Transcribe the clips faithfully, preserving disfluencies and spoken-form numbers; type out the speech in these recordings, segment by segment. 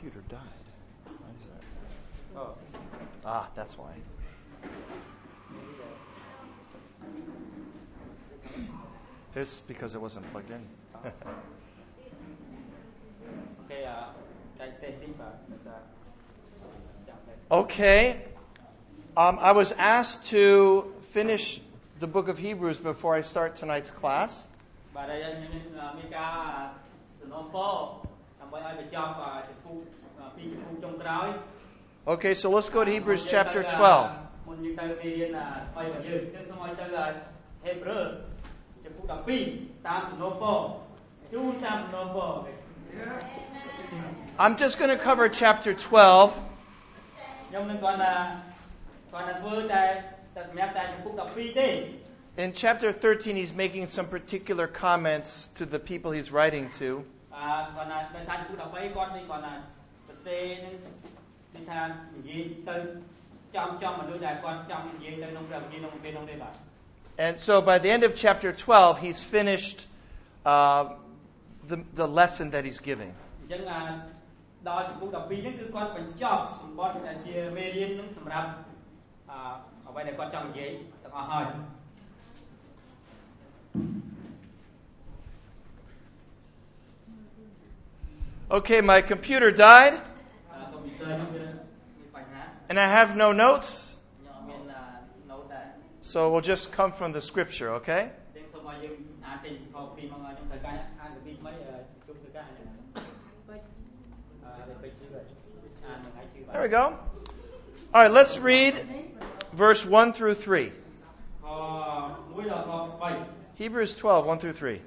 computer died. Why is that? Oh. Ah, that's why. This because it wasn't plugged in. Okay. Um, I was asked to finish the book of Hebrews before I start tonight's class. Okay, so let's go to Hebrews chapter twelve. I'm just going to cover chapter twelve. In chapter thirteen, he's making some particular comments to the people he's writing to. And so by the end of chapter twelve, he's finished uh, the, the lesson that he's giving. Okay, my computer died, and I have no notes, so we'll just come from the scripture, okay? There we go. All right, let's read verse one through three. Hebrews twelve, one through three.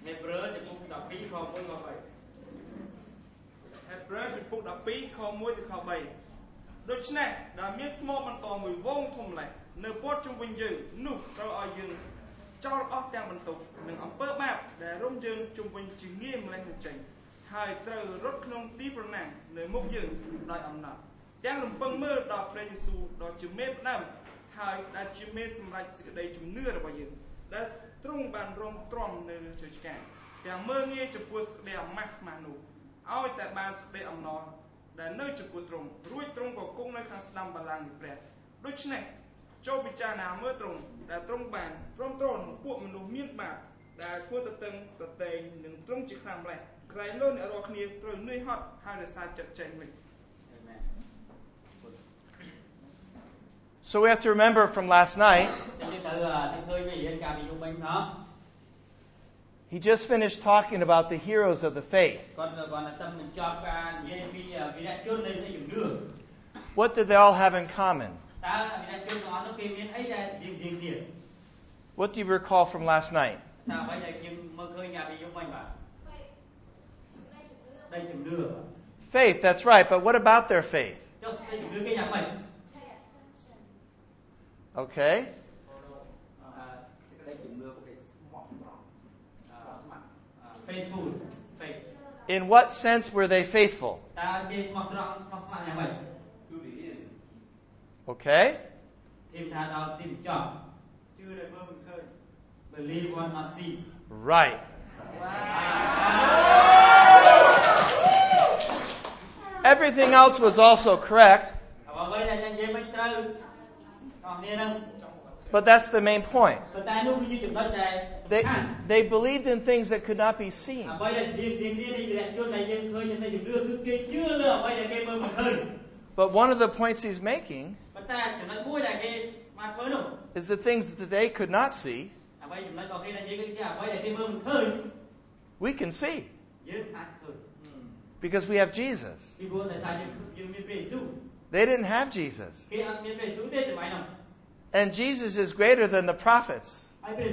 So we have to remember from last night, he just finished talking about the heroes of the faith. What did they all have in common? What do you recall from last night? Faith, that's right, but what about their faith? Okay. In what sense were they faithful? Okay. Right. Everything else was also correct. But that's the main point. They, they believed in things that could not be seen. But one of the points he's making is the things that they could not see, we can see. Because we have Jesus. They didn't have Jesus. And Jesus is greater than the prophets,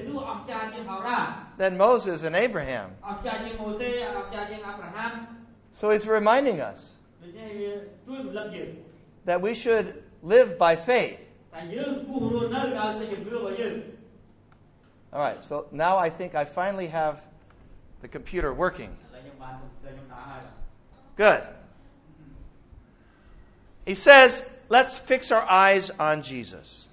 than Moses and Abraham. So he's reminding us that we should live by faith. All right, so now I think I finally have the computer working. Good. He says, let's fix our eyes on Jesus.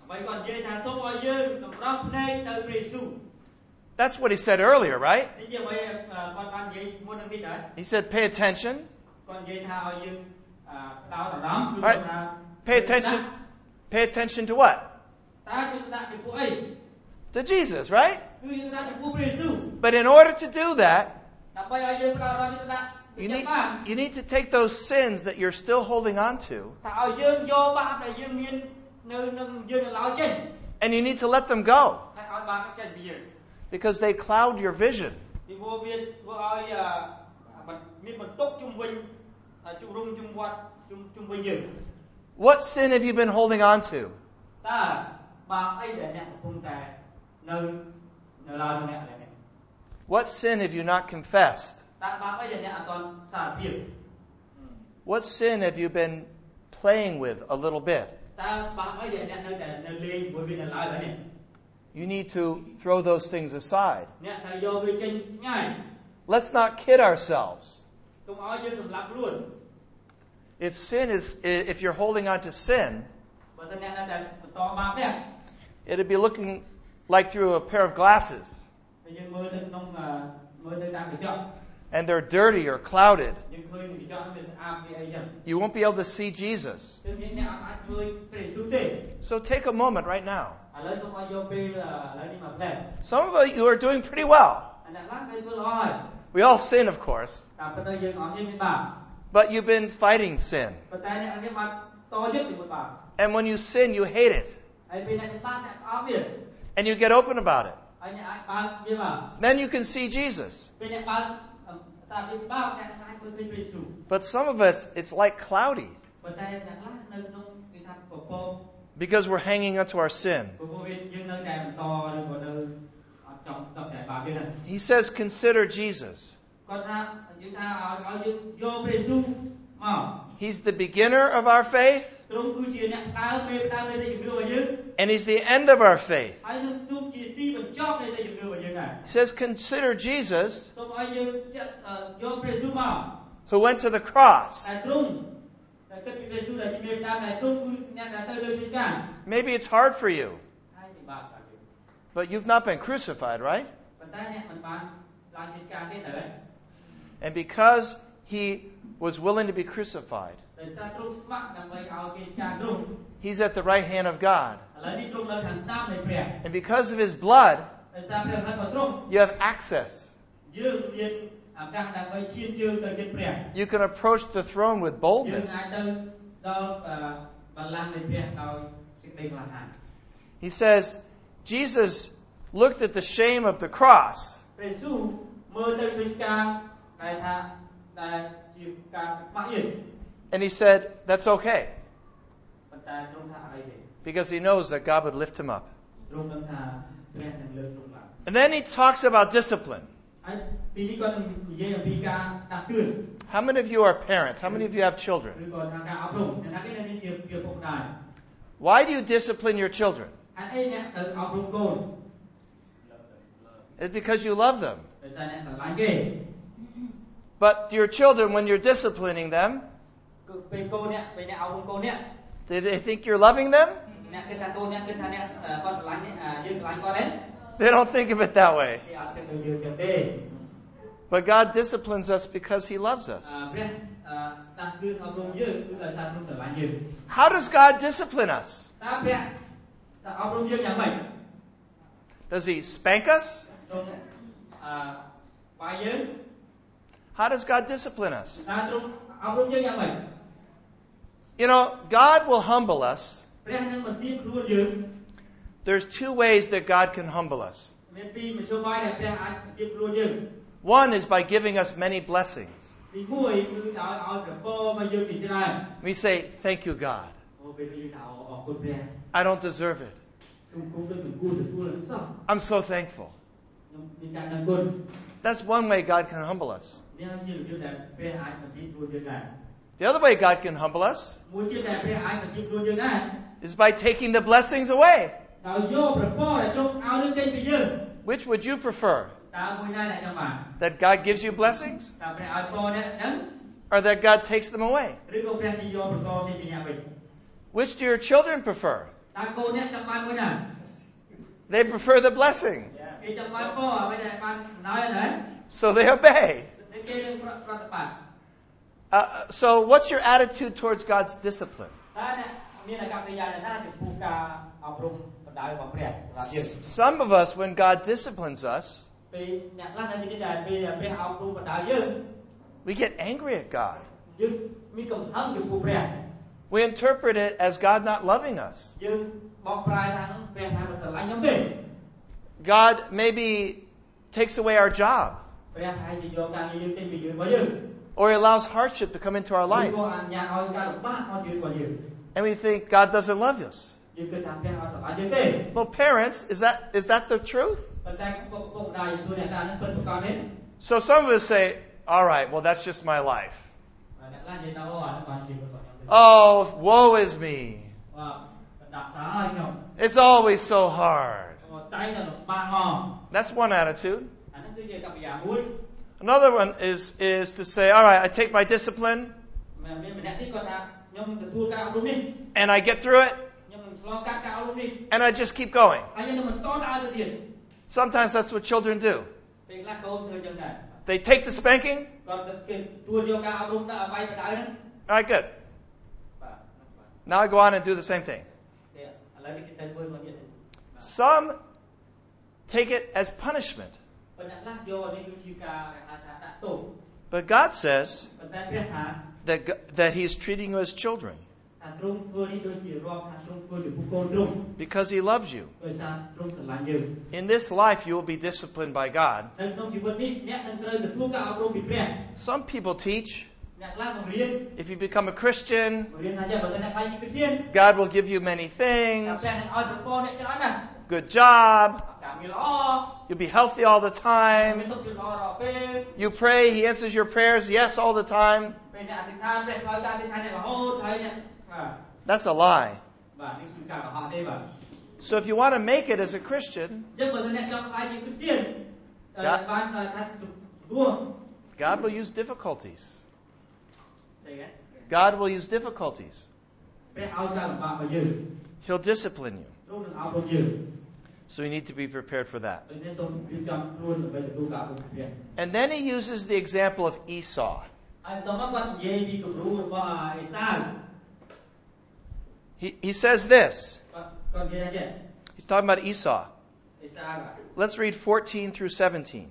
That's what he said earlier, right? He said, pay attention. All right. Pay attention. Pay attention to what? To Jesus, right? But in order to do that, you need, you need to take those sins that you're still holding on to, and you need to let them go, because they cloud your vision. What sin have you been holding on to? What sin have you not confessed? What sin have you been playing with a little bit? You need to throw those things aside. Let's not kid ourselves. If sin is, if you're holding on to sin, it'd be looking like through a pair of glasses. And they're dirty or clouded. You won't be able to see Jesus. So take a moment right now. Some of you are doing pretty well. We all sin, of course. But you've been fighting sin. And when you sin, you hate it. And you get open about it. Then you can see Jesus. But some of us, it's like cloudy. Because we're hanging onto our sin. He says, consider Jesus. He's the beginner of our faith. And He's the end of our faith. He says, consider Jesus, who went to the cross. Maybe it's hard for you. But you've not been crucified, right? And because He was willing to be crucified, He's at the right hand of God. And because of His blood, you have access. You can approach the throne with boldness. He says, Jesus looked at the shame of the cross. And He said, that's okay. Because He knows that God would lift Him up. And then He talks about discipline. How many of you are parents? How many of you have children? Why do you discipline your children? It's because you love them. But your children, when you're disciplining them, do they think you're loving them? They don't think of it that way. But God disciplines us because He loves us. How does God discipline us? Does He spank us? How does God discipline us? You know, God will humble us. There's two ways that God can humble us. One is by giving us many blessings. We say, thank you, God. I don't deserve it. I'm so thankful. That's one way God can humble us. The other way God can humble us is by taking the blessings away. Which would you prefer? That God gives you blessings? Or that God takes them away? Which do your children prefer? They prefer the blessing. So they obey. Uh, so what's your attitude towards God's discipline? Some of us, when God disciplines us, we get angry at God. We interpret it as God not loving us. God maybe takes away our job. Or He allows hardship to come into our life. And we think God doesn't love us. Well, parents, is that is that the truth? So some of us say, all right, well, that's just my life. Oh, woe is me. It's always so hard. That's one attitude. Another one is, is to say, all right, I take my discipline and I get through it and I just keep going. Sometimes that's what children do. They take the spanking. All right, good. Now I go on and do the same thing. Some take it as punishment. But God says that, that He's treating you as children. Because He loves you. In this life you will be disciplined by God. Some people teach, if you become a Christian, God will give you many things. Good job. You'll be healthy all the time. You pray, He answers your prayers, yes, all the time. That's a lie. So if you want to make it as a Christian, God, God will use difficulties. God will use difficulties. He'll discipline you. So you need to be prepared for that. And then He uses the example of Esau. He, he says this. He's talking about Esau. Let's read fourteen through seventeen.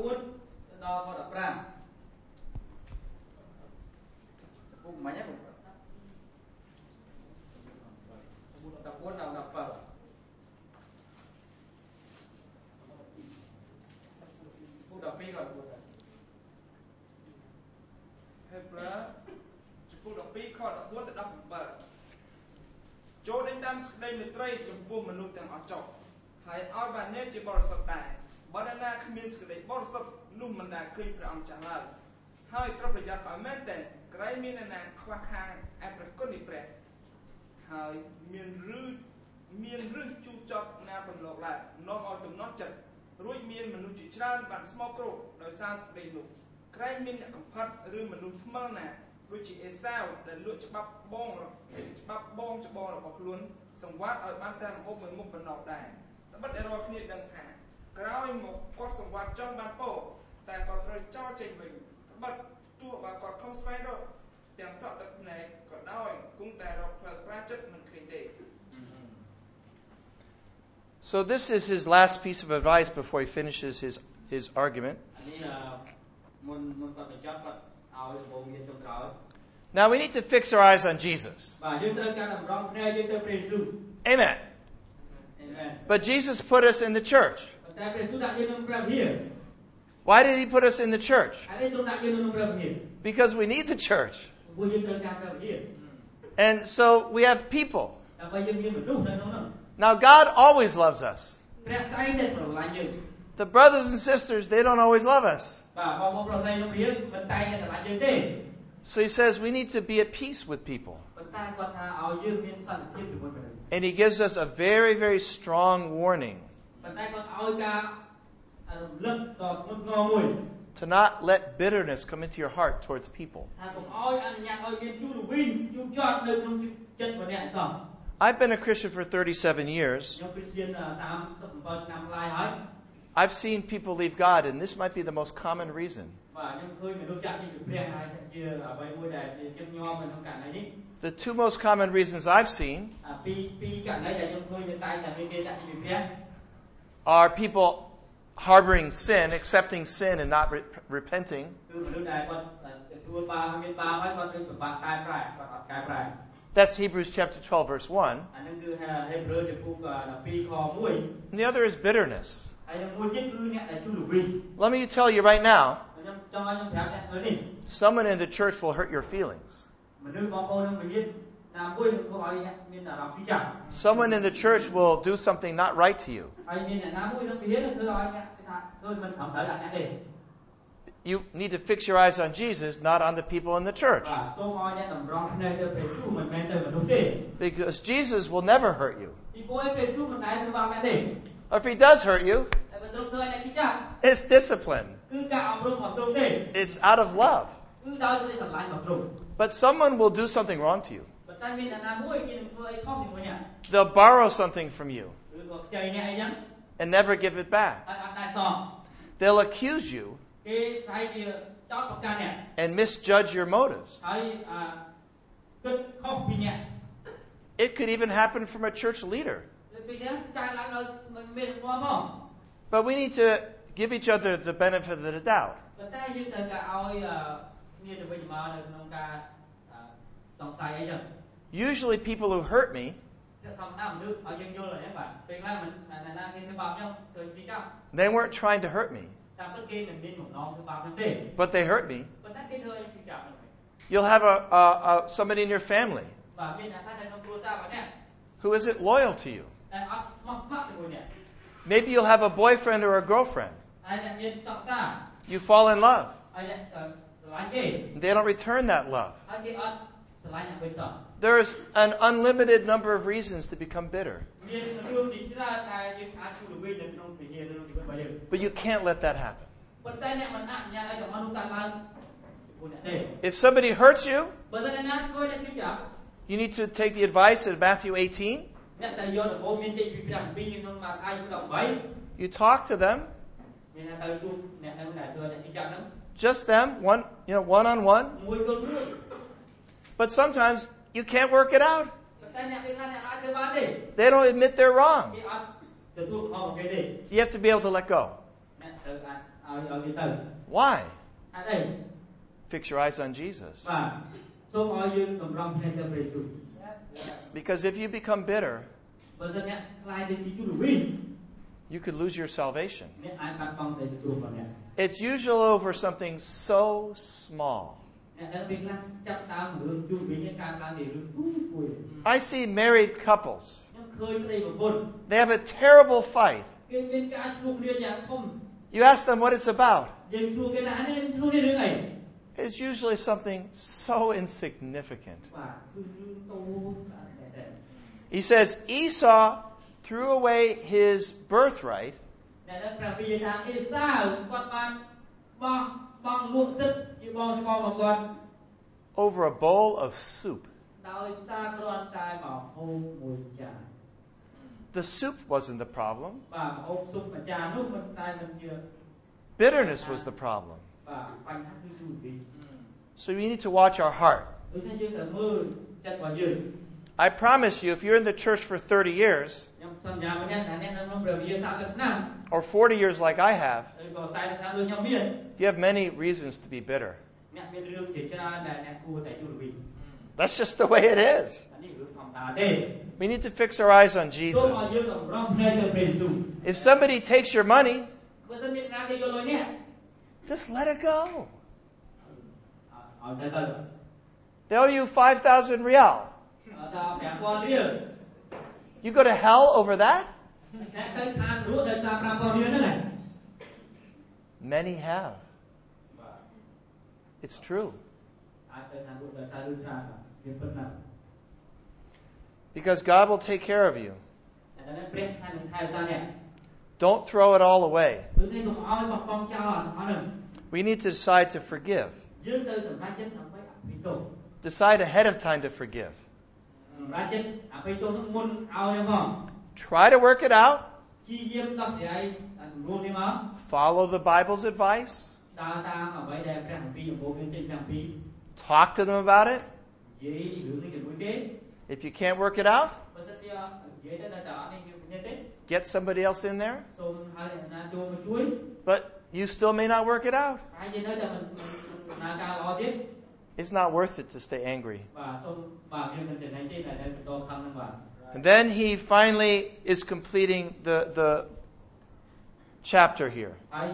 ចូលដេញតាមសេចក្តីមេត្រីចំពោះមនុស្សទាំងអស់ចុះហើយឲ្យបានអ្នកជាបរិសុទ្ធដែរបើអ្នកណាគ្មានសេចក្តីបរិសុទ្ធនោះមិនដែលឃើញព្រះអង្គចាស់ឡើយហើយត្រូវប្រយ័ត្នឲ្យមែនតែក្រែងមានអ្នកណាខ្វះខាងឯព្រះគុណនៃព្រះហើយមានរឺមានរឹសជូរចត់ណាបំឡងឡើយនាំឲ្យទំនន់ចិត្តរួចមានមនុស្សជាច្រើនបានស្មោកគ្រោកដោយសារសេចក្តីនោះក្រែងមានអ្នកកំផិតឬមនុស្សថ្មិលណាដូចជាអេសាវដែលលក់ច្បាប់បងច្បាប់បងច្បងរបស់ខ្លួនសង្វាត់ឲ្យបានតែរហូតមួយមុខប៉ុណ្ណោះដែរត្បិតតែរាល់គ្នាដឹងថាក្រោយមកគាត់សង្វាត់ចង់បានពោតែគាត់ត្រូវចោលចេញវិញត្បិតទោះបើគាត់ខំស្វែងរកទាំងសក់ទឹកភ្នែកក៏ដោយគង់តែរកផ្លូវប្រាជិតមិនឃើញទេ So this is his last piece of advice before he finishes his his argument. Now we need to fix our eyes on Jesus. Amen. But Jesus put us in the church. Why did He put us in the church? Because we need the church. And so we have people. Now God always loves us. The brothers and sisters, they don't always love us. So He says we need to be at peace with people. And He gives us a very, very strong warning to not let bitterness come into your heart towards people. I've been a Christian for thirty-seven years. I've seen people leave God, and this might be the most common reason. The two most common reasons I've seen are people harboring sin, accepting sin, and not re- repenting. That's Hebrews chapter twelve, verse one. And the other is bitterness. Let me tell you right now, someone in the church will hurt your feelings. Someone in the church will do something not right to you. You need to fix your eyes on Jesus, not on the people in the church. Because Jesus will never hurt you. Or if he does hurt you, it's discipline. It's out of love. But someone will do something wrong to you. They'll borrow something from you and never give it back. They'll accuse you and misjudge your motives. It could even happen from a church leader. But we need to give each other the benefit of the doubt. Usually people who hurt me, they weren't trying to hurt me, but they hurt me. You'll have a, a, a somebody in your family who isn't loyal to you. Maybe you'll have a boyfriend or a girlfriend. You fall in love. They don't return that love. There's an unlimited number of reasons to become bitter. But you can't let that happen. If somebody hurts you, you need to take the advice of Matthew eighteen. You talk to them. Just them, one, you know, one on one. But sometimes you can't work it out. They don't admit they're wrong. You have to be able to let go. Why? Fix your eyes on Jesus. Because if you become bitter, you could lose your salvation. It's usually over something so small. I see married couples. They have a terrible fight. You ask them what it's about. It's usually something so insignificant. He says Esau threw away his birthright over a bowl of soup. The soup wasn't the problem. Bitterness was the problem. So we need to watch our heart. I promise you, if you're in the church for thirty years, or forty years like I have, you have many reasons to be bitter. That's just the way it is. We need to fix our eyes on Jesus. If somebody takes your money, just let it go. They owe you five thousand real. You go to hell over that? Many have. It's true. Because God will take care of you. Don't throw it all away. We need to decide to forgive. Decide ahead of time to forgive. Try to work it out. Follow the Bible's advice. Talk to them about it. If you can't work it out, get somebody else in there. But you still may not work it out. It's not worth it to stay angry. And then he finally is completing the, the chapter here.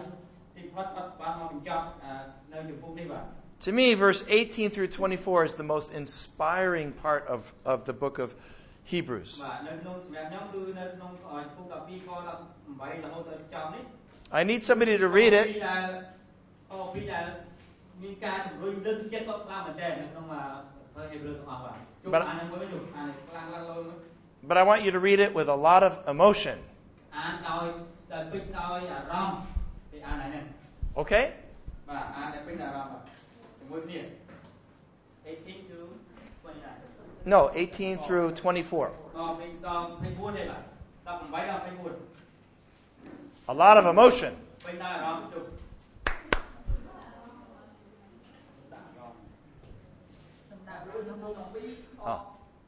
To me, verse eighteen through twenty-four is the most inspiring part of, of the book of Hebrews. I need somebody to read it. But, but I want you to read it with a lot of emotion. Okay? No, eighteen through twenty-four. A lot of emotion. Oh.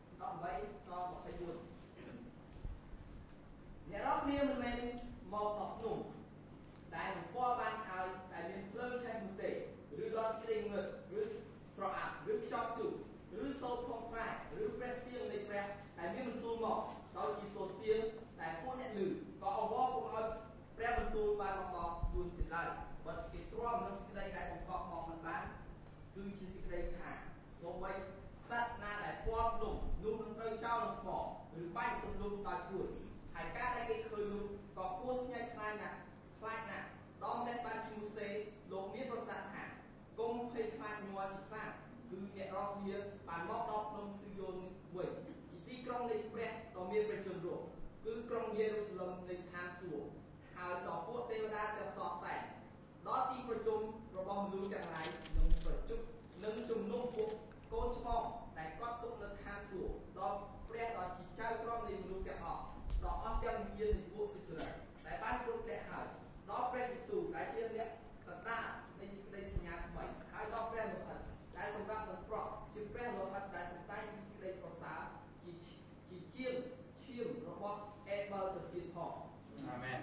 ，Amen.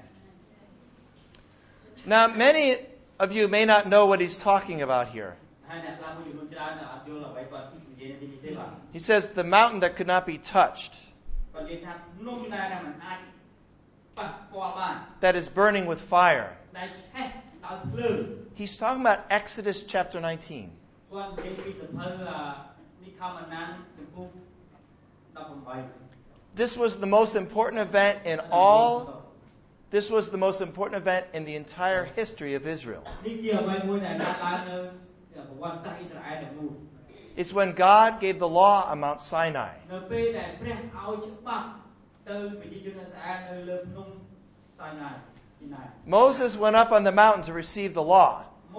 Now, many of you may not know what he's talking about here. He says the mountain that could not be touched, that is burning with fire. He's talking about Exodus chapter nineteen. This was the most important event in all This was the most important event in the entire history of Israel. It's when God gave the law on Mount Sinai. Moses went up on the mountain to receive the law.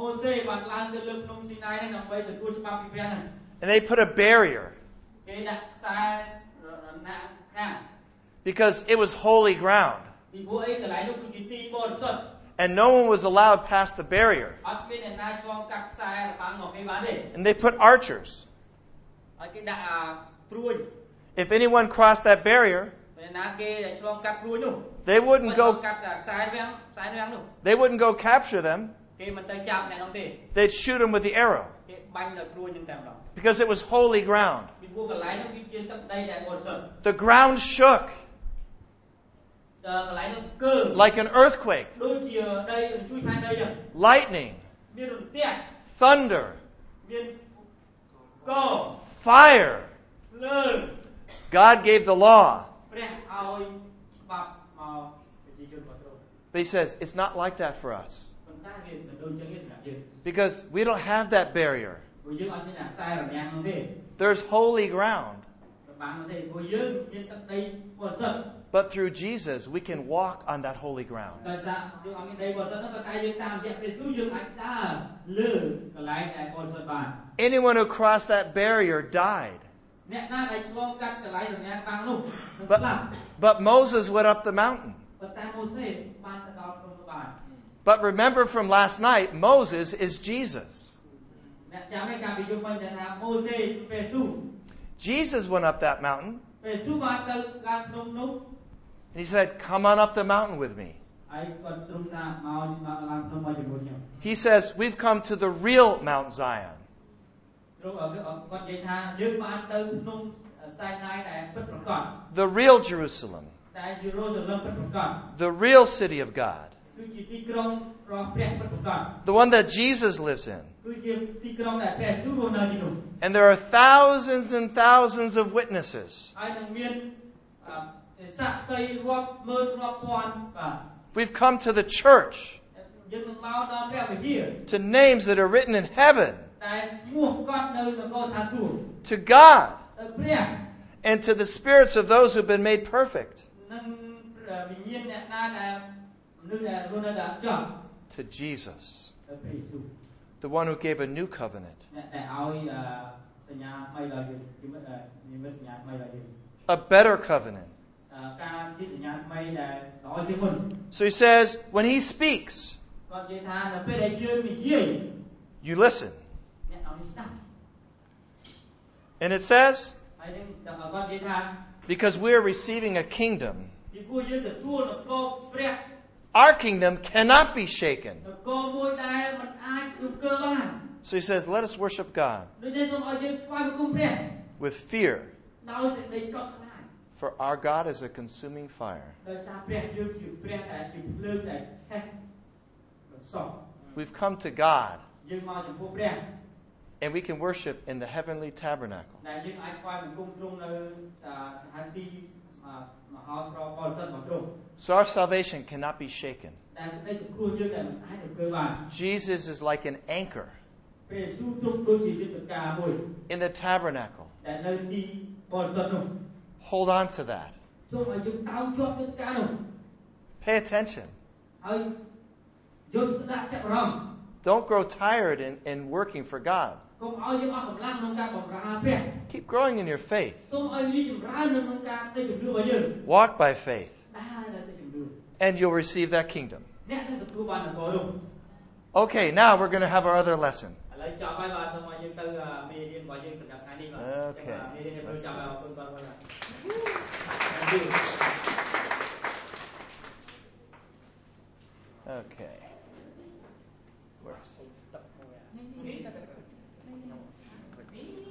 And they put a barrier because it was holy ground. And no one was allowed past the barrier. And they put archers. If anyone crossed that barrier, they wouldn't go They wouldn't go capture them. They'd shoot them with the arrow. Because it was holy ground. The ground shook like an earthquake, lightning, thunder, fire. God gave the law. But he says, it's not like that for us. Because we don't have that barrier. There's holy ground. But through Jesus, we can walk on that holy ground. Anyone who crossed that barrier died. But, but Moses went up the mountain. But remember from last night, Moses is Jesus. Jesus went up that mountain. And he said, come on up the mountain with me. He says, we've come to the real Mount Zion. The real Jerusalem. The real city of God. The one that Jesus lives in. And there are thousands and thousands of witnesses. We've come to the church, to names that are written in heaven, to God, and to the spirits of those who have been made perfect, to Jesus, the one who gave a new covenant, a better covenant. So he says, when he speaks, you listen. And it says, because we are receiving a kingdom, our kingdom cannot be shaken. So he says, let us worship God with fear. For our God is a consuming fire. We've come to God. And we can worship in the heavenly tabernacle. So our salvation cannot be shaken. Jesus is like an anchor in the tabernacle. Hold on to that. Pay attention. Don't grow tired in, in working for God. Keep growing in your faith. Walk by faith. And you'll receive that kingdom. Okay, now we're going to have our other lesson. Okay. Okay. Where?